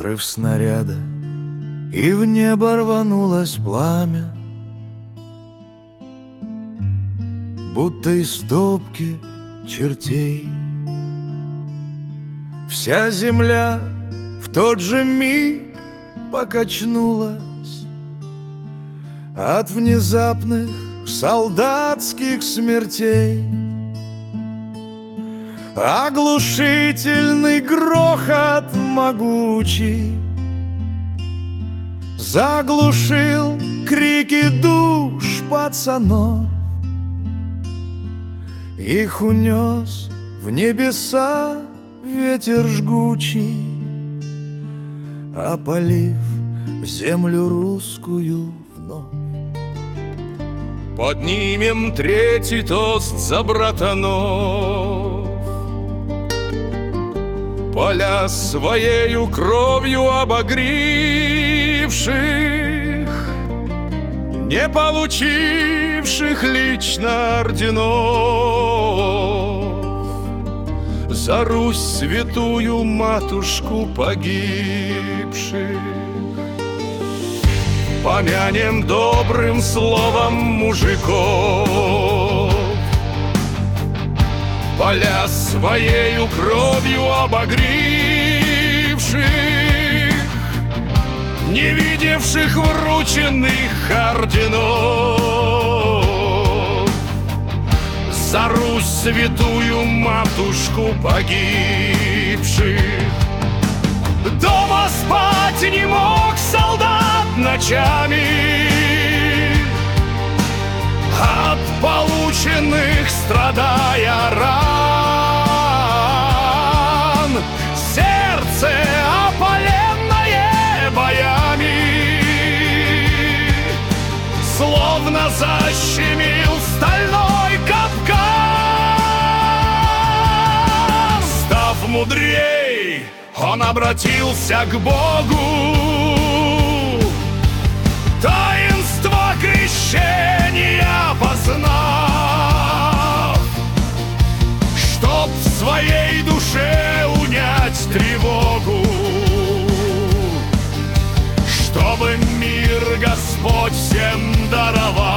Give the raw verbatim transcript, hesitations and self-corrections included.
взрыв снаряда, и в небо рванулось пламя, будто из топки чертей. Вся земля в тот же миг покачнулась от внезапных солдатских смертей. Оглушительный грохот могучий заглушил крики душ пацанов. Их унес в небеса ветер жгучий, опалив землю русскую вновь. Поднимем третий тост за братанов, поля своею кровью обогривших, не получивших лично орденов, за Русь святую матушку погибших. Помянем добрым словом мужиков, поля своею кровью обогривших, не видевших врученных орденов, за Русь святую матушку погибших. Дома спать не мог солдат ночами от полученных, страдая, ран. Сердце опаленное боями словно защемил стальной капкан. Став мудрей, он обратился к Богу, таинство крещения познав, чтоб в своей душе унять тревогу, чтобы мир Господь всем даровал.